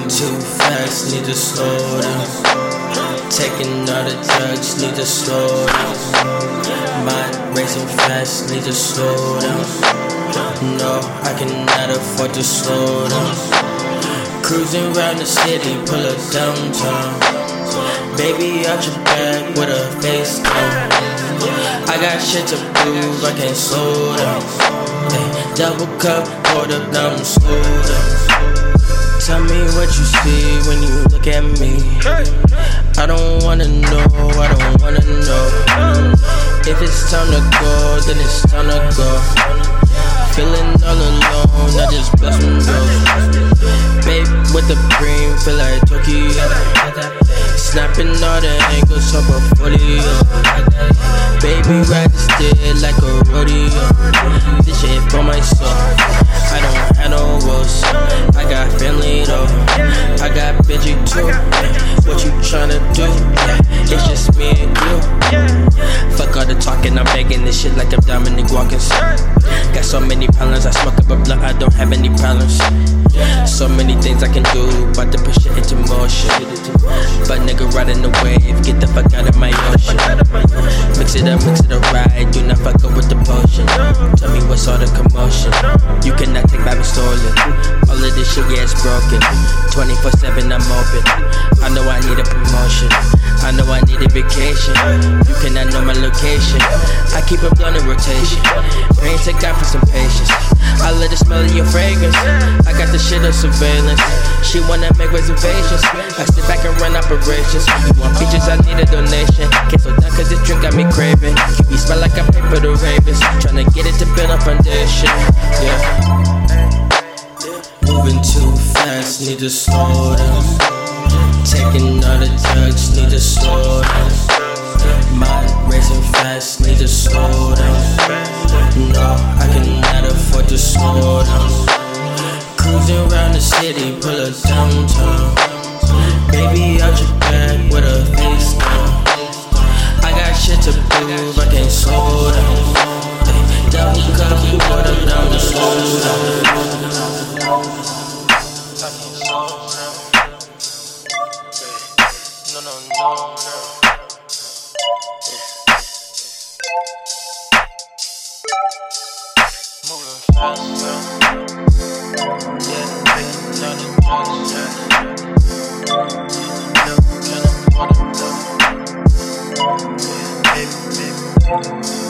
too fast, need to slow down. Taking all the drugs, need to slow down. Mind racing fast, need to slow down. No, I cannot afford to slow down. Cruising around the city, pull up downtown. Baby out your bag with a face down. I got shit to prove, I can't slow down. Ay, double cup, hold up, now I'm slow down. Tell me what you see when you look at me. I don't wanna know, I don't wanna know. If it's time to go, then it's time to go. Feeling all alone, I just bust some doors. Babe with the cream, feel like Tokyo. Snapping all the angles up a 40. Baby ride the stick like a rodeo. This shit for my soul. I don't have no woes. I got family though. I got Benji too. What you tryna do? It's just me and you. Fuck all the talking, I'm begging this shit like I'm Dominic Watkins. Got so many problems, I smoke up a blunt, I don't have any problems. So many things I can do, about to push it into motion. But nigga riding the wave, get the fuck out of my ocean. Mix it up right, do not fuck up with the potion. Tell me what's all the commotion. You cannot take back what's stolen. All of this shit, yeah, it's broken. 24/7, I'm open. I know I need a promotion. I know I need a vacation. You cannot know my location. I keep a blunt in rotation. Praying to God for some patience. I let it smell of your fragrance. I got the shit on surveillance. She wanna make reservations. I sit back and run operations. You want features, I need a donation. Can't so down cause this drink got me craving. You smell like I pay for the Ravens. Tryna get it to build a foundation. Yeah. Moving too fast, need to slow down. Taking all the drugs, need to slow down. Mind racing fast, need to slow down. No, I cannot afford to slow down. Cruising around the city, pull up downtown. Baby out your bag with a face down. I got shit to prove, I can't slow down. Double cup, put up down to slow down. No. Moving fast, yeah, taking down the drugs, yeah. Can't afford it, though. Yeah, baby.